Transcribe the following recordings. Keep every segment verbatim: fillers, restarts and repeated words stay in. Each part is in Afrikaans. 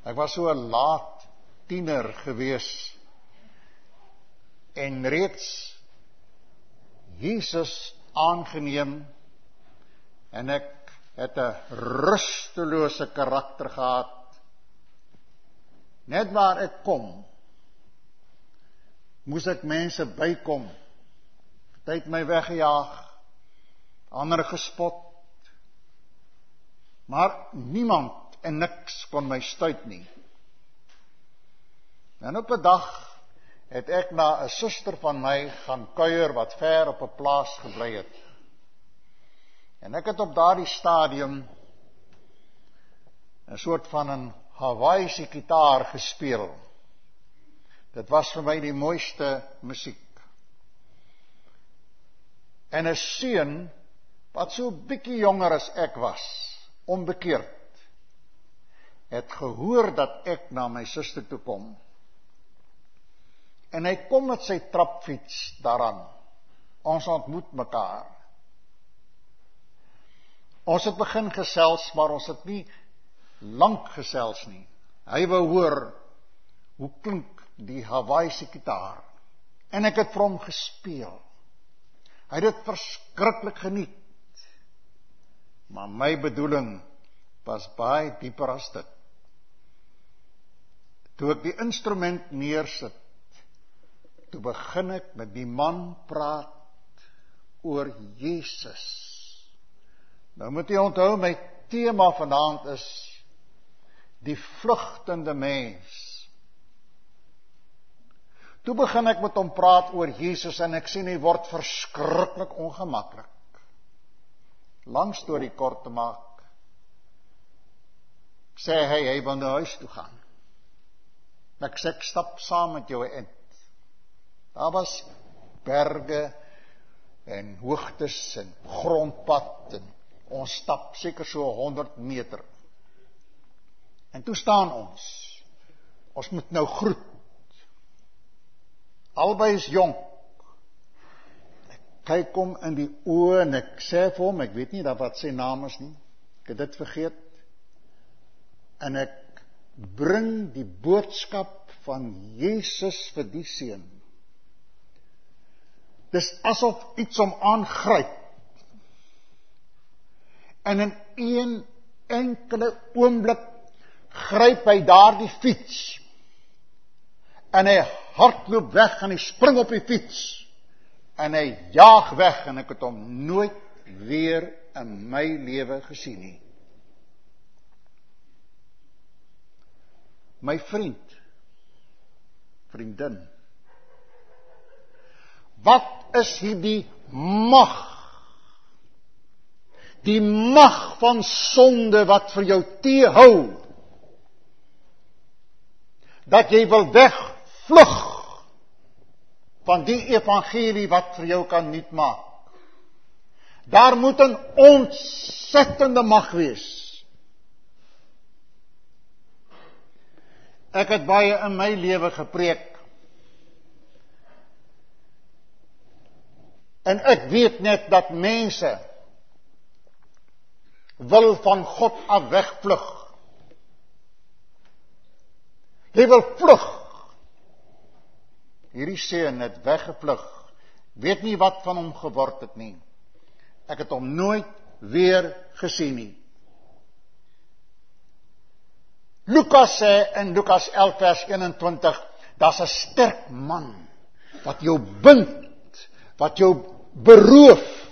Ek was so 'n laat tiener gewees en reeds Jesus aangeneem en ek het 'n rustelose karakter gehad. Net waar ek kom, moes ek mense bykom. Party het my weggejaag, ander gespot. Maar niemand en niks kon my stuit nie. En op 'n dag het ek na 'n suster van my gaan kuier wat ver op 'n plaas gebly het. En ek het op daardie stadium 'n soort van 'n Hawaiiese gitaar gespeel. Dit was vir my die mooiste musiek. En 'n seun wat so bietjie jonger as ek was, onbekeerd, het gehoor dat ek na my suster toe kom. En hy kom met sy trapfiets daaraan. Ons ontmoet mekaar. Ons het begin gesels, maar ons het nie lank gesels nie. Hy wou hoor hoe klink die Hawaiiese gitaar. En ek het vir hom gespeel. Hy het dit verskriklik geniet. Maar my bedoeling was baie dieper as dit. Toe ek die instrument neersit, toe begin ek met die man praat oor Jesus. Nou moet jy onthou, my tema vanaand is die vlugtende mens. Toe begin ek met hom praat oor Jesus en ek sien hy word verskriklik ongemaklik. Lang storie kort te maak, sê hy, hy wil na huis toe gaan. Ek sê, ek stap saam met jou in. Daar was berge en hoogtes en grondpad en ons stap seker so honderd meter. En toe staan ons. Ons moet nou groet. Albei is jonk. Ek kyk hom in die oë en ek sê vir hom, ek weet nie dat wat sy naam is nie. Ek het dit vergeet. En ek bring die boodskap van Jesus vir die seun. Dis asof iets hom aangryp. En in een enkele oomblik gryp hy daardie fiets. En hy hardloop weg en hy spring op die fiets. En hy jaag weg en ek het hom nooit weer in my lewe gesien nie. My vriend, vriendin, wat is hierdie mag? Die mag van sonde wat vir jou teehou, dat jy wil wegvlug van die evangelie wat vir jou kan nuut maak. Daar moet 'n ontsettende mag wees. Ek het baie in my lewe gepreek. En ek weet net dat mense wil van God af wegvlug. Jy wil vlug. Hierdie seun het weggevlug. Weet nie wat van hom geword het nie. Ek het hom nooit weer gesien nie. Lukas sê in Lukas elf vers eenentwintig, daar's 'n sterk man wat jou bind, wat jou beroof.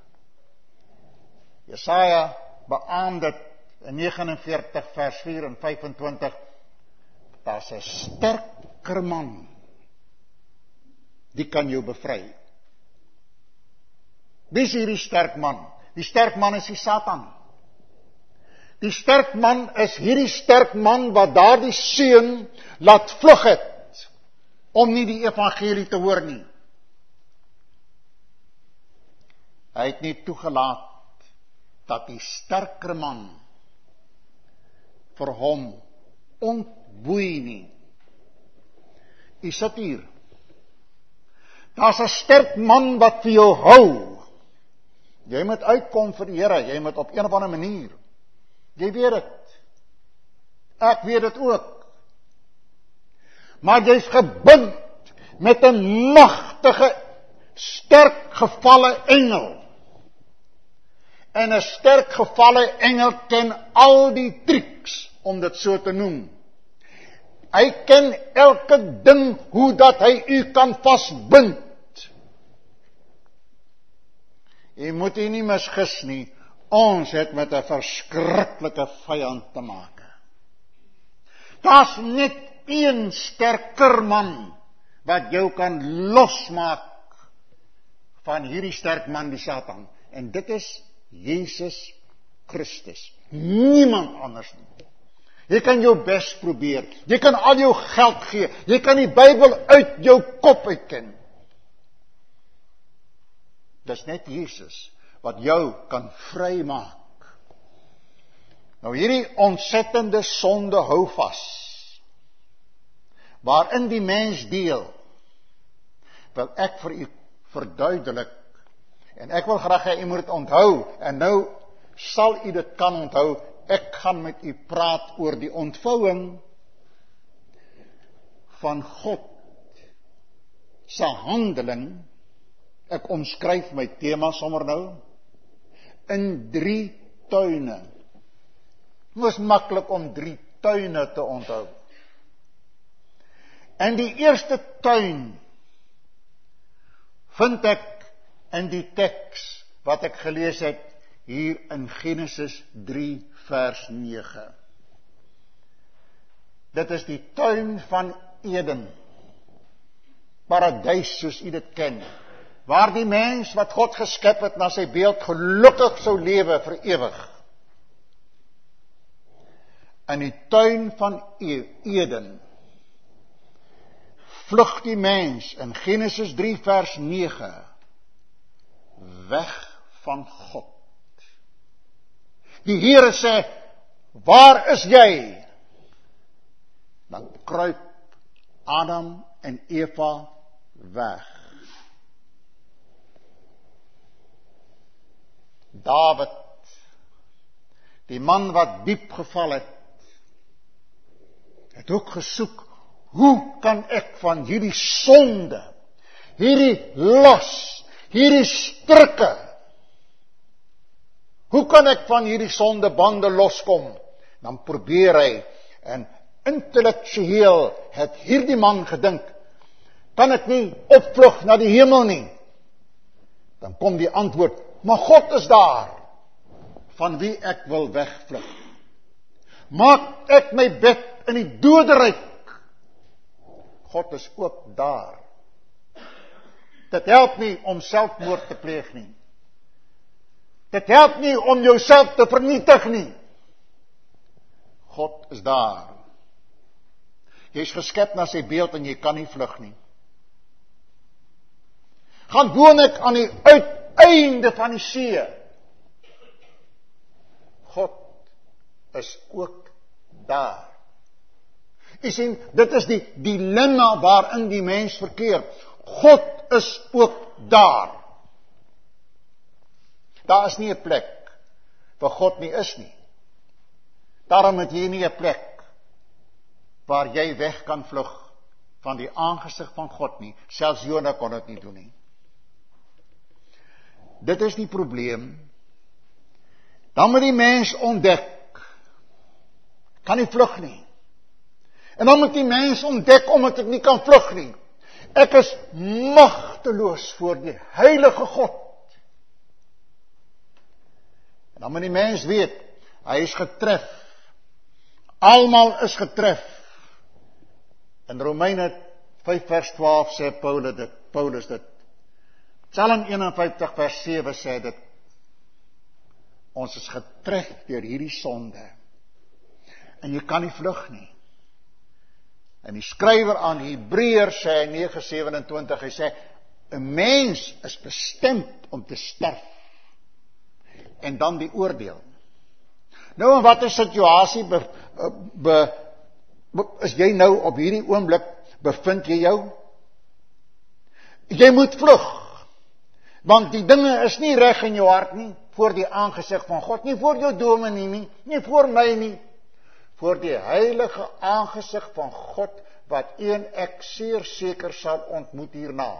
Jesaja beaam dit in negenenveertig vers vier en vyfentwintig, daar's 'n sterker man, die kan jou bevry. Wie is hierdie sterk man? Die sterk man is die Satan. Die sterk man is hierdie sterk man wat daardie seun laat vlug het, om nie die evangelie te hoor nie. Hy het nie toegelaat dat die sterker man vir hom ontboei nie. U sit hier. Daar's 'n sterk man wat vir jou hou. Jy moet uitkom vir die Here, jy moet op een of ander manier. Jy weet dit. Ek weet dit ook. Maar jy's gebind met 'n magtige, sterk gevalle engel. En 'n sterk gevalle engel ken al die triks, om dit so te noem. Hy ken elke ding, hoe dat hy u kan vasbind. Jy moet u nie misgis nie, ons het met 'n verskriklike vyand te maak. Daar's net een sterker man, wat jou kan losmaak van hierdie sterk man, die Satan. En dit is Jesus Christus. Niemand anders nie. Jy kan jou bes probeer. Jy kan al jou geld gee. Jy kan die Bybel uit jou kop uitken. Dis net Jesus wat jou kan vrymaak. Nou hierdie ontsettende sonde hou vas, waarin die mens deel, wil ek vir u verduidelik, en ek wil graag hê u moet dit onthou, en nou sal u dit kan onthou. Ek gaan met u praat oor die ontvouing van God se handeling. Ek omskryf my tema sommer nou in drie tuine. Dit was maklik om drie tuine te onthou. En die eerste tuin vind ek in die teks wat ek gelees het hier in Genesis drie vers nege. Dit is die tuin van Eden, paradys soos u dit ken, waar die mens wat God geskep het na sy beeld gelukkig sou lewe vir ewig. In die tuin van Eden vlug die mens in Genesis drie vers nege weg van God. Die Here sê, waar is jy? Dan kruip Adam en Eva weg. David, die man wat diep geval het, het ook gesoek, hoe kan ek van hierdie sonde, hierdie las, hierdie strikke, hoe kan ek van hierdie sondebande loskom? Dan probeer hy, en intellektueel het hierdie man gedink, kan ek nie opvlug na die hemel nie? Dan kom die antwoord, maar God is daar, van wie ek wil wegvlug. Maak ek my bed in die doderyk, God is ook daar. Dit help nie om selfmoord te pleeg nie. Dit help nie om jouself te vernietig nie. God is daar. Jy is geskep na sy beeld en jy kan nie vlug nie. Gaan woon ek aan die uiteinde van die see. God is ook daar. Jy sien, dit is die dilemma waarin die mens verkeer. God is ook daar. Daar is nie 'n plek waar God nie is nie. Daarom het jy nie 'n plek waar jy weg kan vlug van die aangesig van God nie. Selfs Jona kon dit nie doen nie. Dit is die probleem. Dan moet die mens ontdek, kan nie vlug nie. En dan moet die mens ontdek, omdat ek nie kan vlug nie. Ek is magteloos voor die heilige God. En dan moet die mens weet, hy is getref. Almal is getref. In Romeine vyf vers twaalf sê Paulus dit, Paulus dit. Psalm eenenvyftig vers sewe sê dit. Ons is getref deur hierdie sonde. En jy kan nie vlug nie. En die skrywer aan die Hebreërs sê in nege sewenentwintig, hy sê, 'n mens is bestemd om te sterf. En dan die oordeel. Nou in watter situasie be, be, be, is jy nou op hierdie oomblik, bevind jy jou? Jy moet vlug. Want die dinge is nie reg in jou hart nie, voor die aangesig van God, nie voor jou dominee nie, nie voor my nie. voor die heilige aangesig van God, wat een ek zeer zeker sal ontmoet hierna.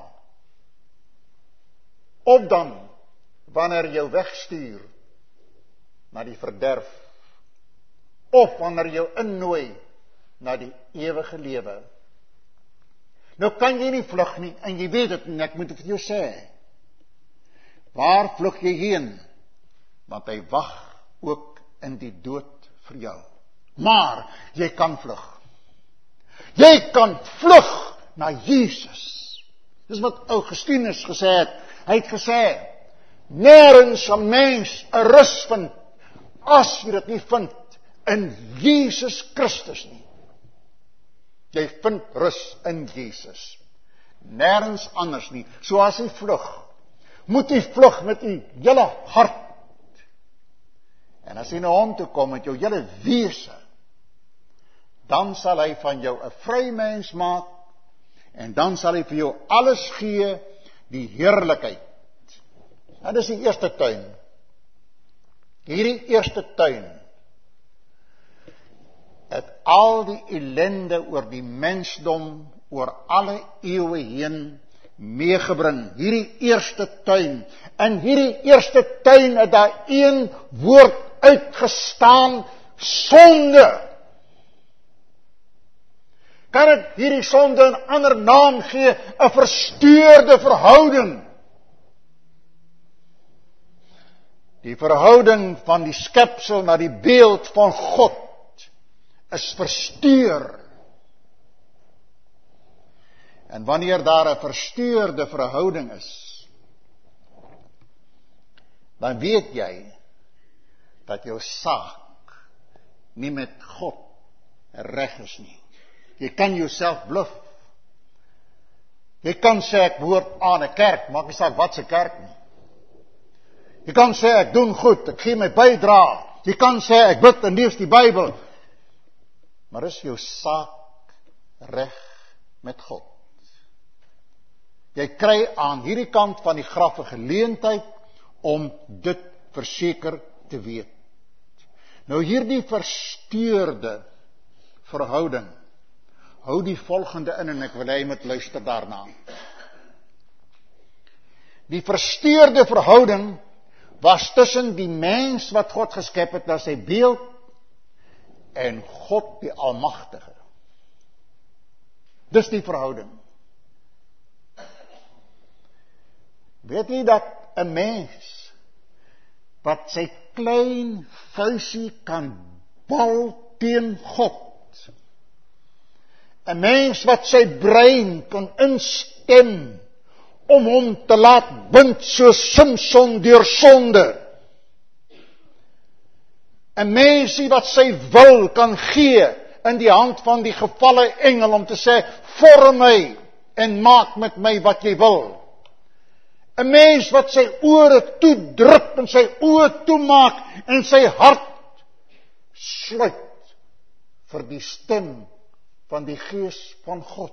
Of dan, wanneer jou wegstuur na die verderf, of wanneer jou innooi na die ewige lewe. Nou kan jy nie vlug nie, en jy weet het, en ek moet het vir jou sê, waar vlug jy heen? Want hy wag ook in die dood vir jou. Maar, jy kan vlug. Jy kan vlug na Jesus. Dis wat Augustinus gesê het. Hy het gesê, nêrens sal mens 'n rus vind, as jy dit nie vind in Jesus Christus nie. Jy vind rus in Jesus. Nêrens anders nie. So as jy vlug, moet jy vlug met u hele hart. En as jy na hom toe kom met jou hele wese, dan sal hy van jou 'n vry mens maak, en dan sal hy vir jou alles gee, die heerlikheid. En dis die eerste tuin. Hierdie eerste tuin het al die ellende oor die mensdom, oor alle eeue heen meegebring. Hierdie eerste tuin. In hierdie eerste tuin het daar een woord uitgestaan, sonde. Kan ek hierdie sonde 'n ander naam gee, 'n versteurde verhouding? Die verhouding van die skepsel na die beeld van God is versteur. En wanneer daar 'n versteurde verhouding is, dan weet jy dat jou saak nie met God reg is nie. Jy kan jouself bluf. Jy kan sê ek behoort aan 'n kerk, maak nie saak wat se kerk nie. Jy kan sê ek doen goed, ek gee my bydrae. Jy kan sê ek bid en lees die Bybel. Maar is jou saak reg met God? Jy kry aan hierdie kant van die graf 'n geleentheid om dit verseker te weet. Nou hierdie versteurde verhouding, hou die volgende in en ek wil hê jy moet luister daarna. Die versteurde verhouding was tussen die mens wat God geskep het na sy beeld en God die Almagtige. Dis die verhouding. Weet jy dat 'n mens wat sy klein vuisie kan bal teen God, 'n mens wat sy brein kan instem om hom te laat bind soos Samson deur sonde, 'n mensie wat sy wil kan gee in die hand van die gevalle engel om te sê, vorm my en maak met my wat jy wil. 'n Mens wat sy ore toedruk en sy oë toemaak en sy hart sluit vir die stem van die Gees van God.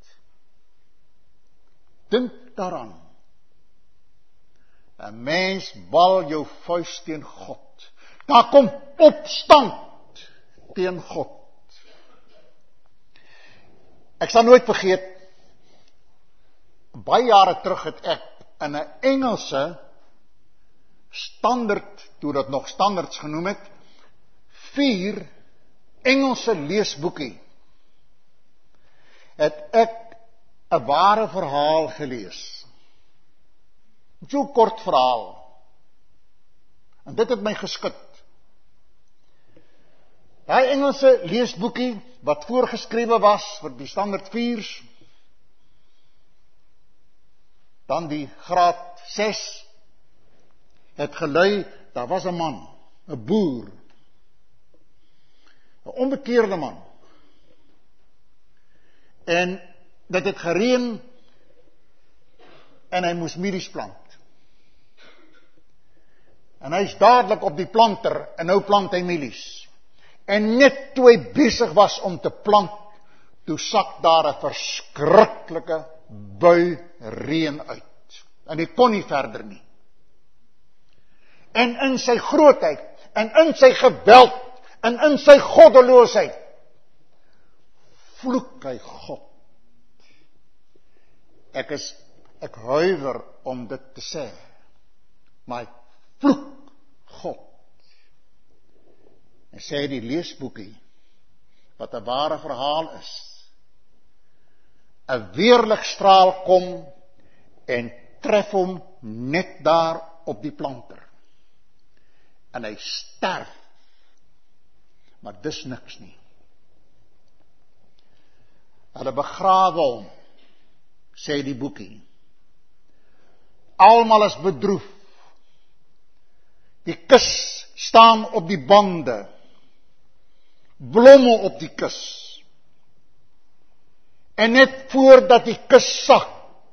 Dink daaraan. 'n Mens bal jou vuis teen God. Daar kom opstand teen God. Ek sal nooit vergeet, baie jare terug het ek in 'n Engelse standaard, toe dat nog standaards genoem het, vier Engelse leesboekie, het ek 'n ware verhaal gelees. So kort verhaal. En dit het my geskit. Daai Engelse leesboekie, wat voorgeskrewe was vir die standaard viers, dan die graad ses, het gelui, daar was 'n man, 'n boer, 'n onbekeerde man. En dit het gereën, en hy moes mielies plant. En hy is dadelik op die planter, en nou plant hy mielies. En net toe hy besig was om te plant, toe sak daar 'n verskriklike bui reën uit. En hy kon nie verder nie. En in sy grootheid, en in sy geweld, en in sy goddeloosheid vloek hy God. Ek is, ek huiwer om dit te sê, maar hy vloek God. En sê die leesboekie, wat 'n ware verhaal is, 'n weerligstraal kom en tref hom net daar op die planter. En hy sterf. Maar dis niks nie. Hulle begrawe hom, sê die boekie. Almal is bedroef. Die kus staan op die bande. Blomme op die kus. En net voordat die kus sak,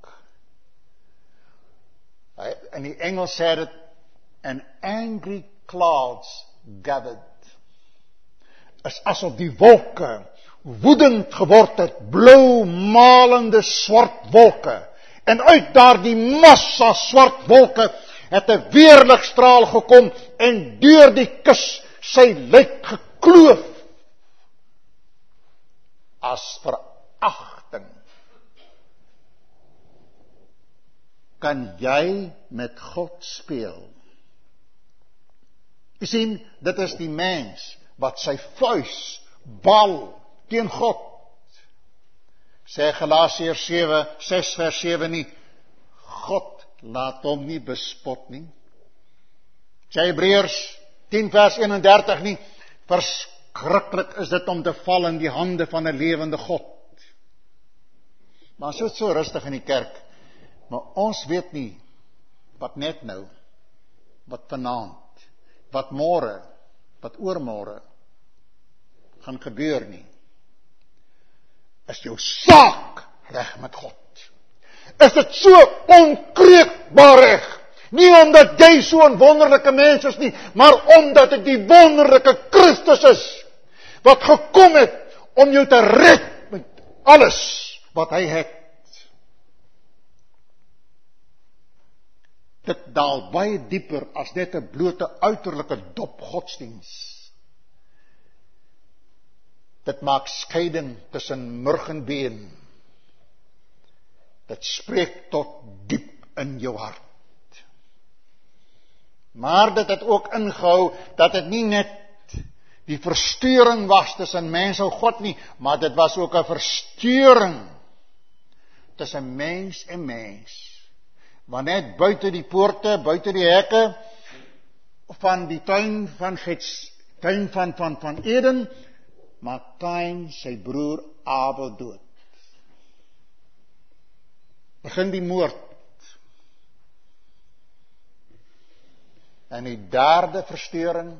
in die Engels sê dit, and angry clouds gathered. Is asof die wolke woedend geword het, blou malende swart wolke. En uit daardie massa swart wolke het 'n weerligstraal gekom en deur die kus sy lyk gekloof. As veragting. Kan jy met God speel? Jy sien, dit is die mens wat sy vuis bal teen God. Sê Galasiërs sewe, ses vers sewe nie, God laat hom nie bespot nie. Sê Hebreërs tien vers eenendertig nie, verskriklik is dit om te val in die hande van 'n lewende God. Maar so so rustig in die kerk, maar ons weet nie, wat net nou, wat vanaand, wat môre, wat oormôre, gaan gebeur nie. Is jou saak reg met God? Is dit so onkreukbaar reg? Nie omdat jy so 'n wonderlike mens is nie, maar omdat dit die wonderlike Christus is, wat gekom het om jou te red met alles wat hy het. Dit daal baie dieper as net 'n blote uiterlike dop godsdiens. Dit maak skeiding tussen murg en been. Dit spreek tot diep in jou hart. Maar dit het ook ingehou dat dit nie net die verstoring was tussen mens en God nie, maar dit was ook 'n verstoring tussen mens en mens. Want net buite die poorte, buite die hekke van die tuin van Gets, tuin van van van Eden, maak Kain sy broer Abel dood. Begin die moord. En die derde verstoring,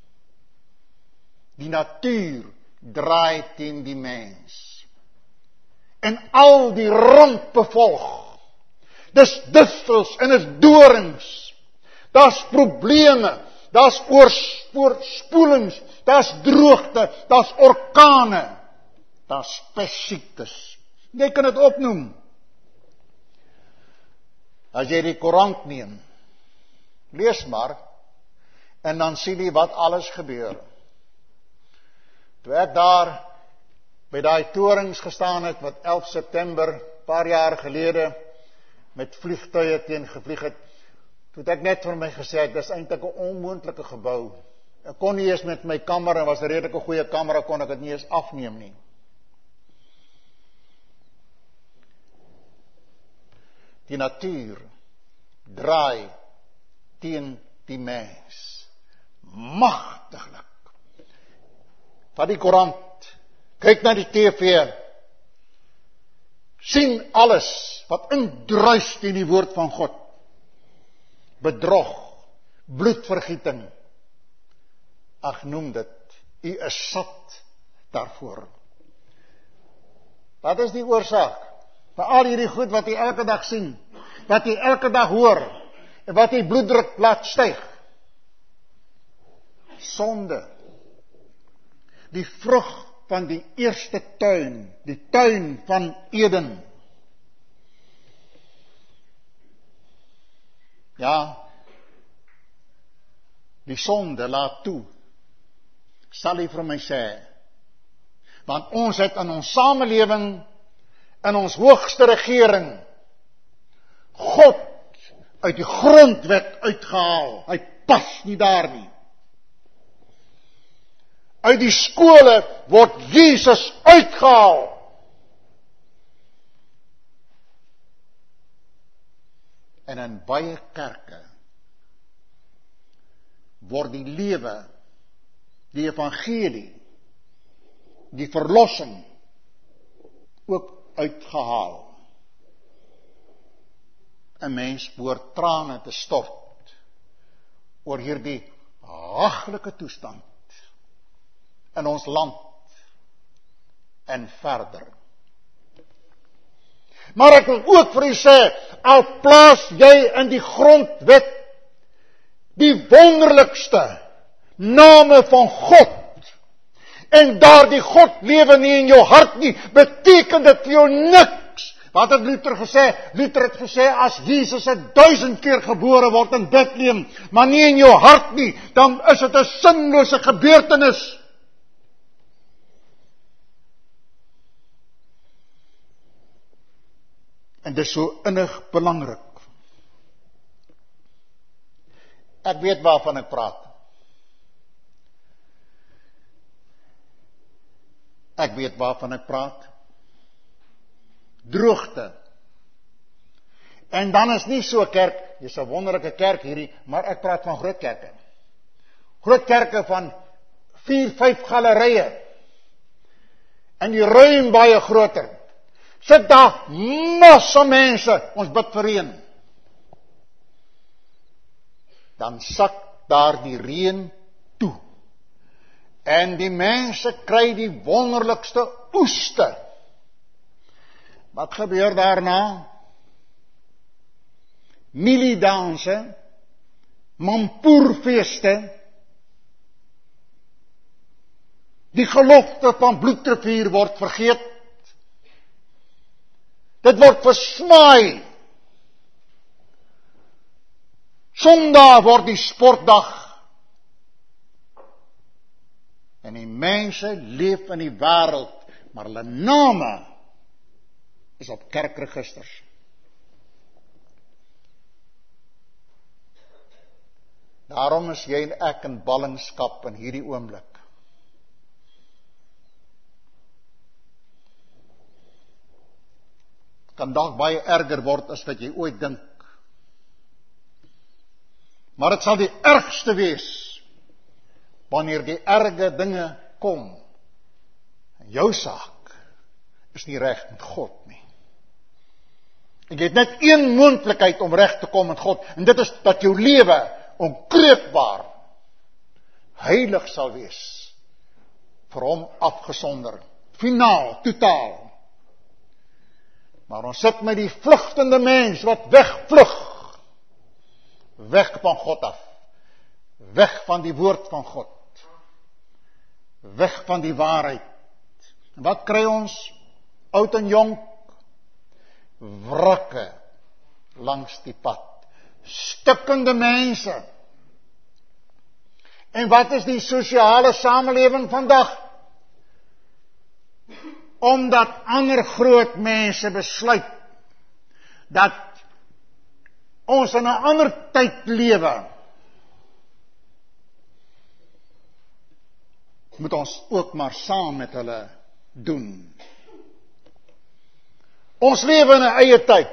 die natuur draai teen die mens. En al die rampe volg. Dis distels en is dorings. Daar's probleme, daar's oorspoelings, daar's droogte, daar's orkane, daar's pestsiektes. Jy kan dit opnoem. As jy die Koran neem, lees maar, en dan sien jy wat alles gebeur. Toe ek daar by daai torings gestaan het, wat elf September, paar jaar gelede, met vliegtuie teen gevlieg het, toe het ek net vir my gesê, dit is eintlik 'n onmoontlike gebou. Ek kon nie eens met my kamera, was 'n redelike goeie kamera, kon ek dit nie eens afneem nie. Die natuur draai teen die mens. Magtiglik. Vat die koerant, kyk na die T V, sien alles wat indruis teen die woord van God. Bedrog, bloedvergieting. Ag, noem dit, u is sat daarvoor. Wat is die oorsaak? Vir al hierdie goed wat u elke dag sien, wat u elke dag hoor, en wat u bloeddruk laat styg. Sonde. Die vrug van die eerste tuin, die tuin van Eden. Ja, die sonde laat toe. sal U vir my sê, want ons het in ons samelewing, in ons hoogste regering, God uit die grondwet uitgehaal. Hy pas nie daar nie. Uit die skole word Jesus uitgehaal. En in baie kerke word die lewe, die evangelie, die verlossing ook uitgehaal. 'n Mens behoort trane te stort oor hierdie haglike toestand in ons land en verder. Maar ek wil ook vir u sê, al plaas jy in die grondwet die wonderlikste name van God, en daardie God lewe nie in jou hart nie, beteken dit vir jou niks. Wat het Luther gesê? Luther het gesê, as Jesus het duisend keer gebore word in Bethlehem, maar nie in jou hart nie, dan is dit 'n sinlose gebeurtenis. En dit is so innig belangrik. Ek weet waarvan ek praat. Ek weet waarvan ek praat. Droogte. En dan is nie so 'n kerk, dis 'n wonderlike kerk hierdie, maar ek praat van groot kerke. Groot kerke van vier, vyf galerye. En die ruim baie groter. Sit daar massa mense, ons bid vir reën. Dan sak daar die reën toe. En die mense kry die wonderlikste oeste. Wat gebeur daarna? Mieliedanse, mampoerfeeste, die gelofte van bloedrivier word vergeet. Dit word versmaai. Sondag word die sportdag. En die mense leef in die wêreld, maar hulle name is op kerkregisters. Daarom is jy en ek in ballingskap in hierdie oomblik. Kan dalk baie erger word as wat jy ooit dink. Maar dit sal die ergste wees wanneer die erge dinge kom. En jou saak is nie reg met God nie. En jy het net een moontlikheid om reg te kom met God, en dit is dat jou lewe onkreukbaar heilig sal wees, vir hom afgesonder, finaal, totaal. Maar ons sit met die vlugtende mens wat wegvlug, weg van God af, weg van die woord van God, weg van die waarheid. En wat kry ons, oud en jonk? Wrakke langs die pad, stikkende mense. En wat is die sosiale samelewing vandag? Omdat ander groot mense besluit dat ons in 'n ander tyd lewe, moet ons ook maar saam met hulle doen. Ons lewe in 'n eie tyd.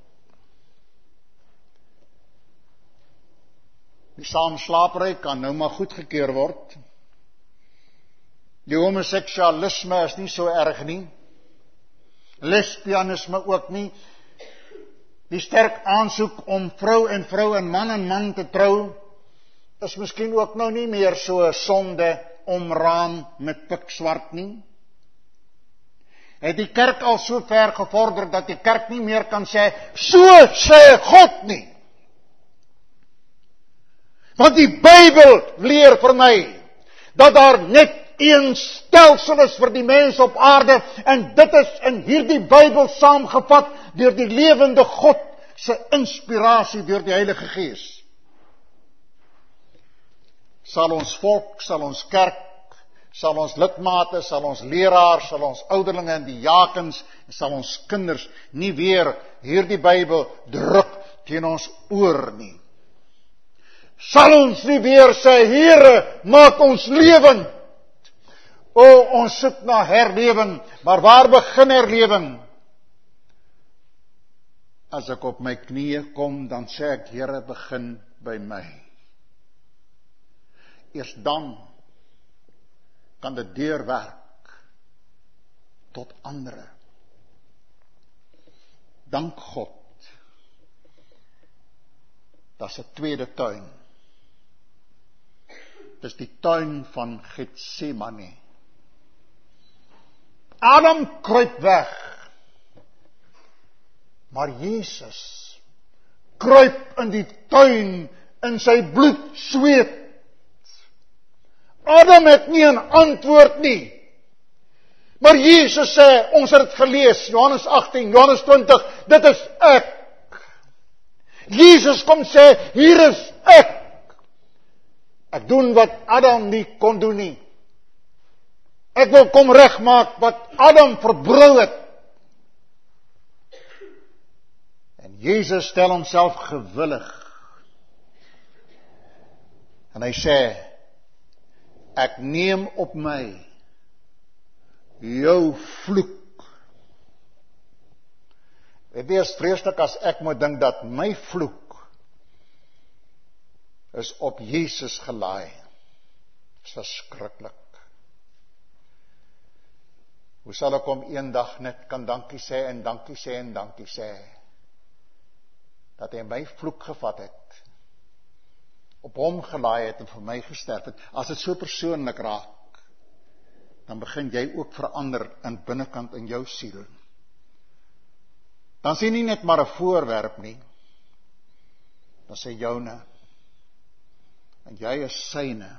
Die saamslapery kan nou maar goedgekeur word. Die homoseksualisme is nie so erg nie. Lesbianisme ook nie. Die sterk aansoek om vrou en vrou en man en man te trou, is miskien ook nou nie meer so 'n sonde omraam met pikswart nie. Het die kerk al so ver gevorder dat die kerk nie meer kan sê, so sê God nie. Want die Bybel leer vir my, dat daar net een stelsel is vir die mens op aarde, en dit is in hierdie Bybel saamgevat deur die lewende God se inspirasie deur die Heilige Gees. Sal ons volk, sal ons kerk sal ons lidmate, sal ons leraars, sal ons ouderlinge en die jakens, en sal ons kinders nie weer hierdie Bybel druk teen ons oor nie. Sal ons nie weer sê, Here, maak ons lewend. O, ons soek na herlewing, maar waar begin herlewing? As ek op my knieë kom, dan sê ek, Here, begin by my. Eers dan kan dit deurwerk tot ander. Dank God. Dat is 'n tweede tuin. Dit is die tuin van Getsemane. Adam kruip weg. Maar Jesus kruip in die tuin in sy bloed sweet. Adam het nie 'n antwoord nie. Maar Jesus sê, ons het dit gelees, Johannes agttien, Johannes twintig, dit is ek. Jesus kom sê, hier is ek. Ek doen wat Adam nie kon doen nie. Ek wil kom regmaak wat Adam verbrou het. En Jesus stel homself gewillig. En hy sê, ek neem op my jou vloek. Dit is vreeslik as ek moet dink dat my vloek is op Jesus gelaai. Dit is verskriklik. Hoe sal ek hom eendag net kan dankie sê en dankie sê en dankie sê, dat hy my vloek gevat het, op hom gelaai het en vir my gesterf het. As dit so persoonlik raak, dan begin jy ook verander in binnekant in jou siel. Dan sien nie net maar 'n voorwerp nie, dan sê joune, en jy is syne.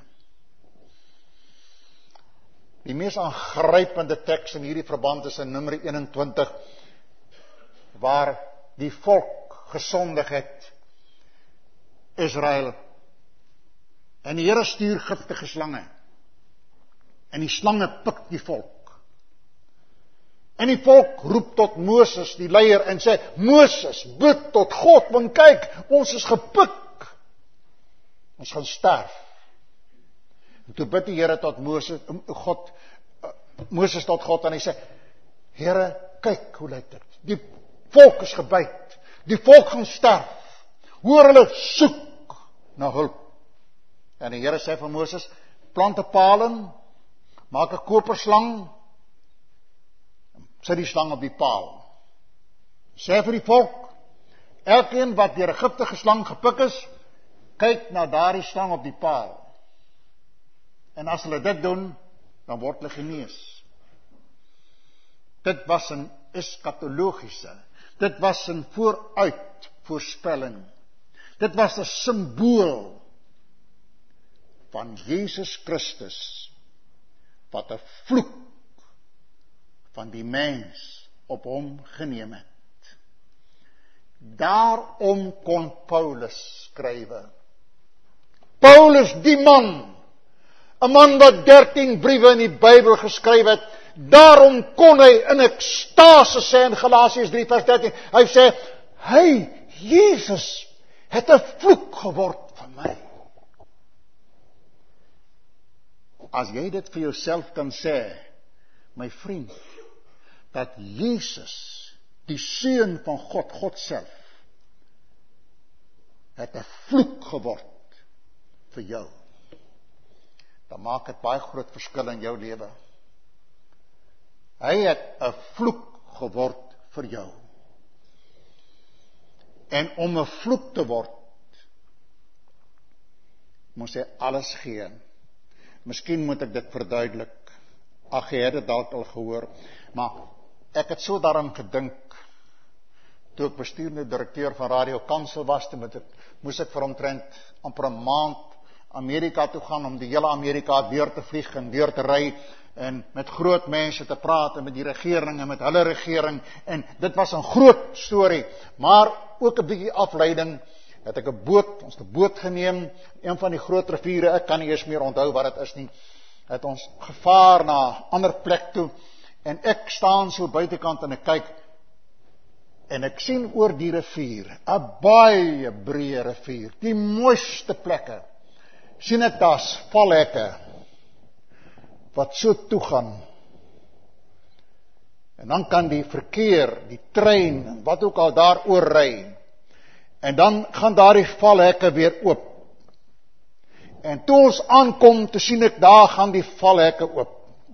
Die mees aangrypende teks in hierdie verband is in Numeri eenentwintig, waar die volk gesondig het, Israel, en die Here stuur giftige slange, en die slange pik die volk, en die volk roep tot Moses, die leier, en sê, Moses, bid tot God, want kyk, ons is gepik, ons gaan sterf. En toe bid die Here tot Moses, God, Moses tot God, en hy sê, Here, kyk, hoe lyk dit? Die volk is gebyt, die volk gaan sterf, hoor hulle soek na hulp. En die Here sê vir Moses, plant 'n paal in, maak 'n koperslang, sit die slang op die paal. Sê vir die volk, elkeen wat deur 'n giftige slang gepik is, kyk na daardie slang op die paal. En as hulle dit doen, dan word hulle genees. Dit was 'n eskatologiese, dit was 'n vooruit voorspelling. Dit was 'n simbool van Jesus Christus, wat 'n vloek van die mens op hom geneem het. Daarom kon Paulus skrywe. Paulus, die man, 'n man wat dertien briewe in die Bybel geskryf het, daarom kon hy in ekstase sê in Galasiërs drie vers dertien, hy sê, hy, Jesus, het 'n vloek geword van my. As jy dit vir jouself kan sê, my vriend, dat Jesus, die Seun van God, God self, het 'n vloek geword vir jou, dan maak dit baie groot verskil in jou lewe. Hy het 'n vloek geword vir jou. En om 'n vloek te word, moes hy alles gee. Miskien moet ek dit verduidelik. Ag, jy het dit dalk al gehoor, maar ek het so daaraan gedink, toe ek bestuurende direkteur van Radio Kansel was, toe ek, moes ek vir omtrent amper 'n maand Amerika toe gaan, om die hele Amerika deur te vlieg en deur te ry, en met groot mense te praat, en met die regering, en met hulle regering, en dit was 'n groot storie, maar ook 'n bietjie afleiding, het ek 'n boot, ons het 'n boot geneem, een van die groot riviere, ek kan nie eens meer onthou wat dit is nie, het ons gevaar na 'n ander plek toe, en ek staan so buitekant en ek kyk, en ek sien oor die rivier, 'n baie breë rivier, die mooiste plekke, sien ek daar's valhekke, wat so toegaan, en dan kan die verkeer, die trein, en wat ook al daar oor ry, en dan gaan daar die valhekke weer oop, en toe ons aankom, te sien ek, daar gaan die valhekke oop,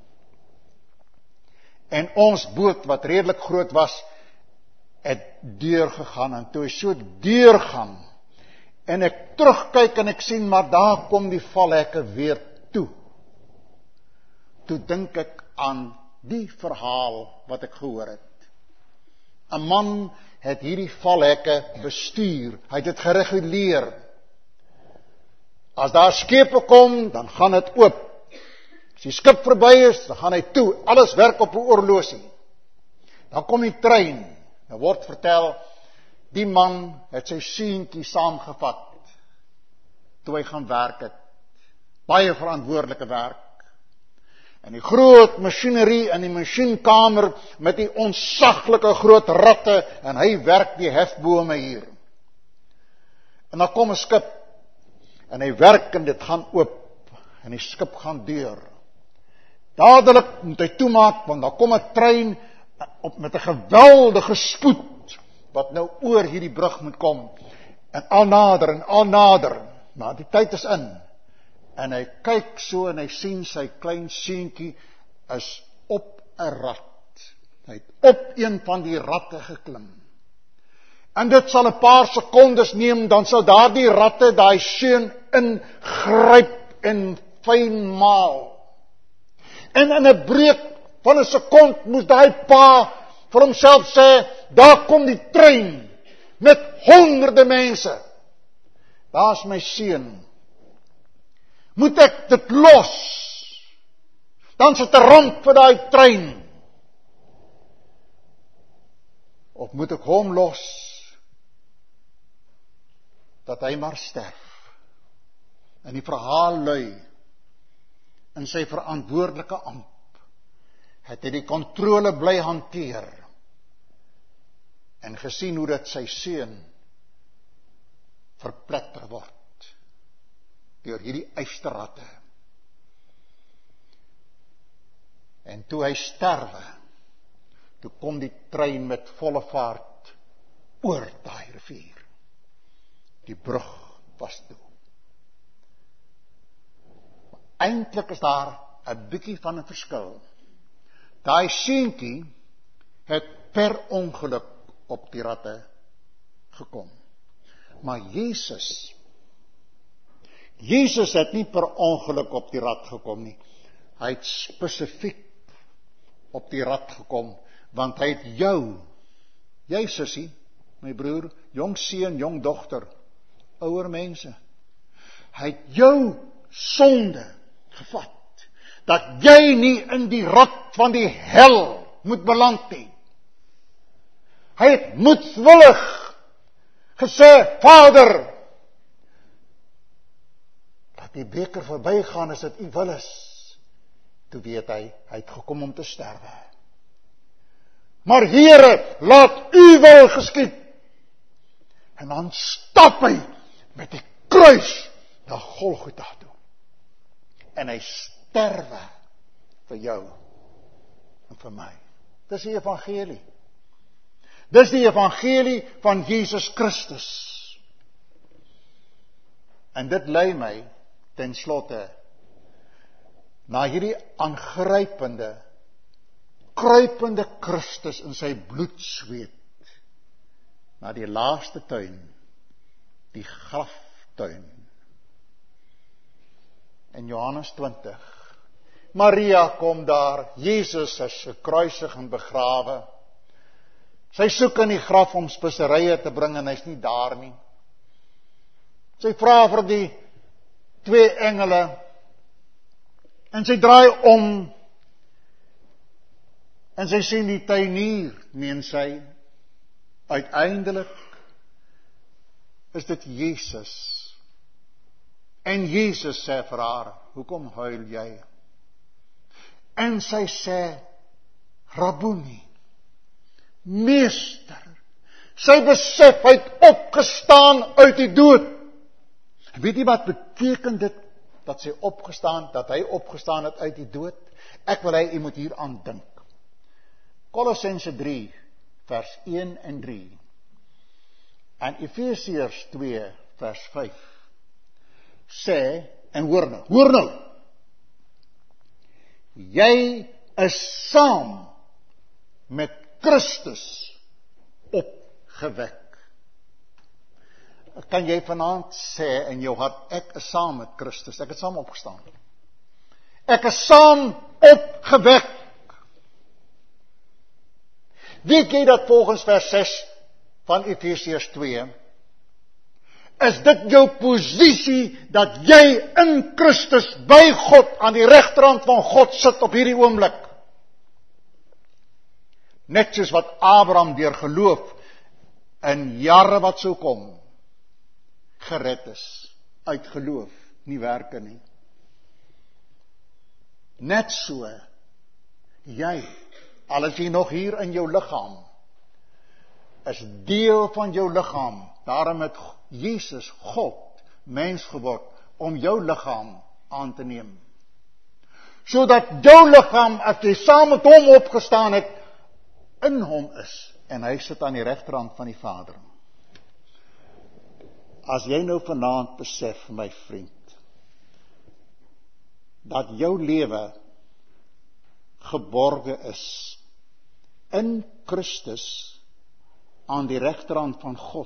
en ons boot, wat redelik groot was, het deurgegaan, en toe hy so deurgaan, en ek terugkyk, en ek sien, maar daar kom die valhekke weer toe, toe dink ek aan die verhaal wat ek gehoor het. 'n man het hierdie valhekke bestuur, hy het dit gereguleer. As daar skepe kom, dan gaan dit oop. As die skip verby is, dan gaan hy toe. Alles werk op 'n oorlosie. Dan kom die trein. Dan word vertel, die man het sy seentjie saamgevat, toe hy gaan werk het. Baie verantwoordelike werk. En die groot masjinerie in die masjienkamer met die onsaglike groot ratte, en hy werk die hefbome hier. En dan kom 'n skip, en hy werk en dit gaan oop, en die skip gaan deur. Dadelik moet hy toemaak, want dan kom 'n trein op met 'n geweldige spoed, wat nou oor hierdie brug moet kom, en al nader en al nader, maar die tyd is in. En hy kyk so en hy sien sy klein seentjie is op 'n rat. Hy het op een van die ratte geklim. En dit sal 'n paar sekondes neem, dan sal daardie ratte daai seun ingryp en fyn maal. En in 'n breek van 'n sekond moes daai pa vir homself sê, daar kom die trein met honderde mense. Daar's my seun. Moet ek dit los? Dan sit 'n ramp vir daai trein. Of moet ek hom los, dat hy maar sterf? En die verhaal lui, in sy verantwoordelike amp, het hy die kontrole bly hanteer, en gesien hoe dit sy seun verpletter word, deur hierdie ysterratte. En toe hy sterwe, toe kom die trein met volle vaart oor daai rivier. Die brug was toe. Eintlik is daar 'n bietjie van 'n verskil. Daai seentjie het per ongeluk op die ratte gekom. Maar Jesus Jesus het nie per ongeluk op die rat gekom nie. Hy het spesifiek op die rat gekom, want hy het jou, jy sussie, my broer, jong seun, jong dogter, ouer mense, hy het jou sonde gevat, dat jy nie in die rat van die hel moet beland nie. Hy het moedwillig gesê, Vader, die beker verbygaan as dit u wil is. Toe weet hy, hy het gekom om te sterwe. Maar Here, laat u wil geskied. En dan stap hy met die kruis na Golgotha toe. En hy sterwe vir jou en vir my. Dis die evangelie. Dis die evangelie van Jesus Christus. En dit lei my ten slotte na hierdie aangrypende, kruipende Christus in sy bloedsweet, na die laaste tuin, die graftuin. In Johannes twintig, Maria kom daar, Jesus is gekruisig en begrawe. Sy soek in die graf om speserye te bring en hy's nie daar nie. Sy vra vir die twee engele, en sy draai om, en sy sien die tuinier, meen sy, uiteindelik is dit Jesus. En Jesus sê vir haar, hoekom huil jy? En sy sê, Rabboni, meester. Sy besef, hy het opgestaan uit die dood. Weet jy wat beteken dit, dat sy opgestaan, dat hy opgestaan het uit die dood? Ek wil hy, jy moet hier aan dink. Kolossense drie, vers een en drie. En Efesiërs twee, vers vyf. Sê, en hoor nou, hoor nou. Jy is saam met Christus opgewek. Kan jy vanaand sê in jou hart, ek is saam met Christus, ek het saam opgestaan. Ek is saam opgewek. Weet jy dat volgens vers ses van Efesiërs twee, is dit jou posisie, dat jy in Christus by God, aan die regterhand van God sit op hierdie oomblik. Net soos wat Abraham deur geloof, in jare wat sou kom, gered is, uit geloof, nie werke nie. Net so, jy, al is jy nog hier in jou liggaam, is deel van jou liggaam, daarom het Jesus, God, mens geword, om jou liggaam aan te neem. Sodat jou liggaam, as jy saam met hom opgestaan het, in hom is, en hy sit aan die regterhand van die Vader. As jy nou vanaand besef, my vriend, dat jou lewe geborge is in Christus aan die regterhand van God,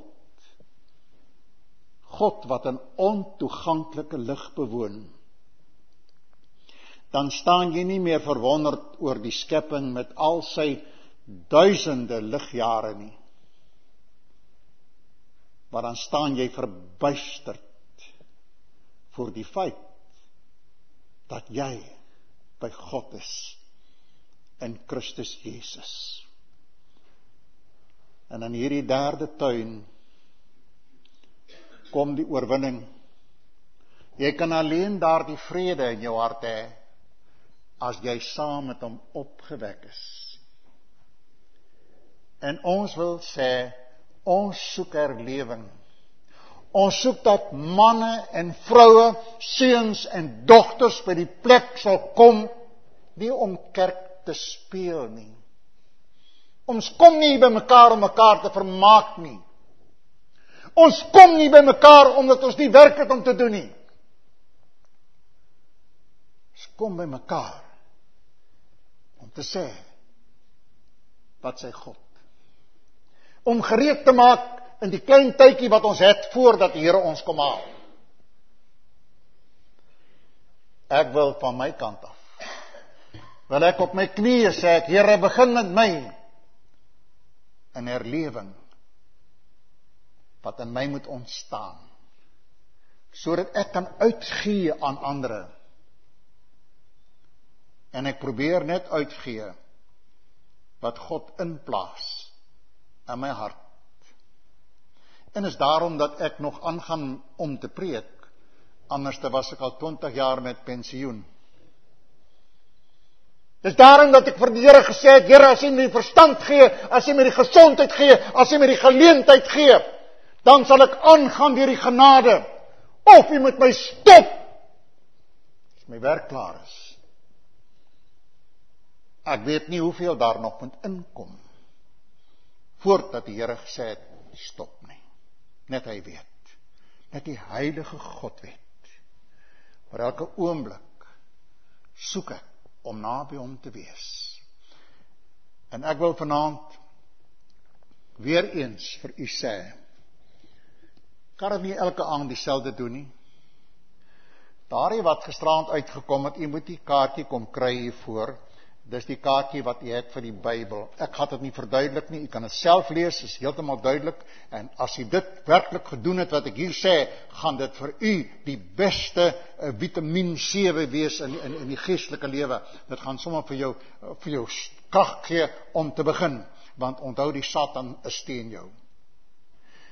God wat in ontoeganklike lig bewoon, dan staan jy nie meer verwonderd oor die skepping met al sy duisende ligjare nie. Maar dan staan jy verbuisterd voor die feit dat jy by God is in Christus Jesus. En in hierdie derde tuin kom die oorwinning. Jy kan alleen daar die vrede in jou hart hê, as jy saam met hom opgewek is. En ons wil sê, ons soek herlewing. Ons soek dat manne en vroue, seuns en dogters by die plek sal kom, nie om kerk te speel nie. Ons kom nie by mekaar om mekaar te vermaak nie. Ons kom nie by mekaar omdat ons nie werk het om te doen nie. Ons kom by mekaar om te sê, wat sê God? Om gereed te maak in die klein tydjie wat ons het voordat die Here ons kom haal. Ek wil van my kant af, wil ek op my knieë sê, ek, Here, begin met my in herlewing wat in my moet ontstaan, sodat ek kan uitgee aan ander. En ek probeer net uitgee wat God inplaas in my hart. En is daarom dat ek nog aangaan om te preek, anders was ek al twintig jaar met pensioen. Dis daarom dat ek vir die Here gesê het, Here, as jy my die verstand gee, as jy my die gesondheid gee, as jy my die geleentheid gee, dan sal ek aangaan deur die genade, of jy moet my stop, as my werk klaar is. Ek weet nie hoeveel daar nog moet inkom, voordat die Here gesê het, stop nie. Net hy weet, net die heilige God weet, maar elke oomblik soek ek om naby hom te wees. En ek wil vanaand weer eens vir u sê, kan dit nie elke aand dieselfde doen nie. Daarie wat gisterand uitgekom het, u moet die kaartjie kom kry hiervoor. Dis die kaartjie wat u het vir die Bybel. Ek gaan dit nie verduidelik nie, u kan dit self lees, is heeltemal duidelik. En as u dit werklik gedoen het wat ek hier sê, gaan dit vir u die beste uh, vitamine sewe wees in, in, in die geestelike lewe. Dit gaan sommer vir jou, uh, vir jou krag gee om te begin, want onthou die Satan is teen jou.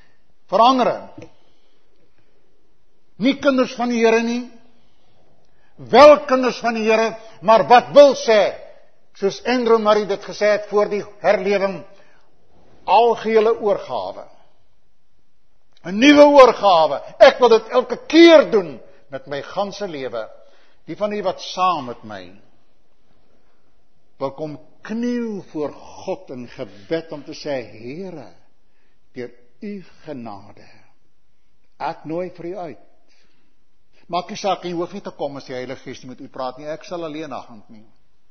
Verandering. Nie kinders van die Here nie, wel kinders van die Here, maar wat wil sê, soos Andrew Murray dit gesê het voor die herlewing, algehele oorgawe. 'n Nuwe oorgawe. Ek wil dit elke keer doen met my ganse lewe. Die van u wat saam met my wil kom kniel voor God in gebed om te sê, Here, deur u genade, ek nooi vir u uit. Maak nie saak, jy hoef nie te kom as die Heilige Gees nie met u praat nie, ek sal alleen gaan nie.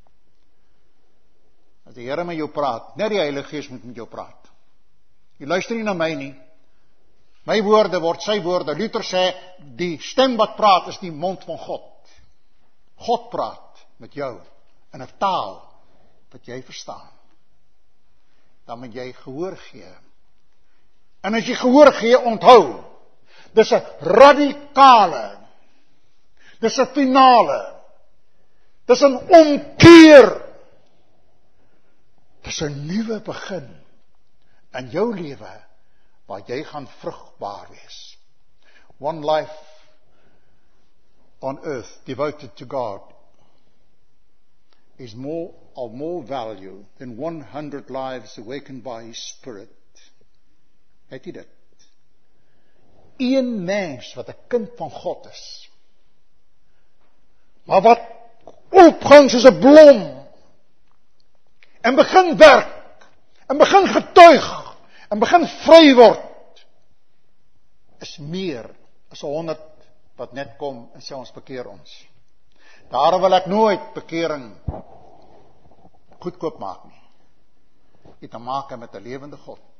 As die Here met jou praat, net die Heilige Gees moet met jou praat. Jy luister nie na my nie. My woorde word sy woorde. Luther sê, die stem wat praat is die mond van God. God praat met jou in 'n taal wat jy verstaan. Dan moet jy gehoor gee. En as jy gehoor gee, onthou, dis 'n radikale, dis 'n finale, dis 'n omkeer, dis 'n nuwe begin in jou lewe, waar jy gaan vrugbaar wees. One life on earth devoted to God is more of more value than one hundred lives awakened by His Spirit. Het jy dit? Een mens wat 'n kind van God is, maar wat opgaan soos 'n blom, en begin werk, en begin getuig, en begin vry word, is meer as honderd wat net kom en sê ons bekeer ons. Daarom wil ek nooit bekering goedkoop maak nie. Dit te maak met 'n lewende God.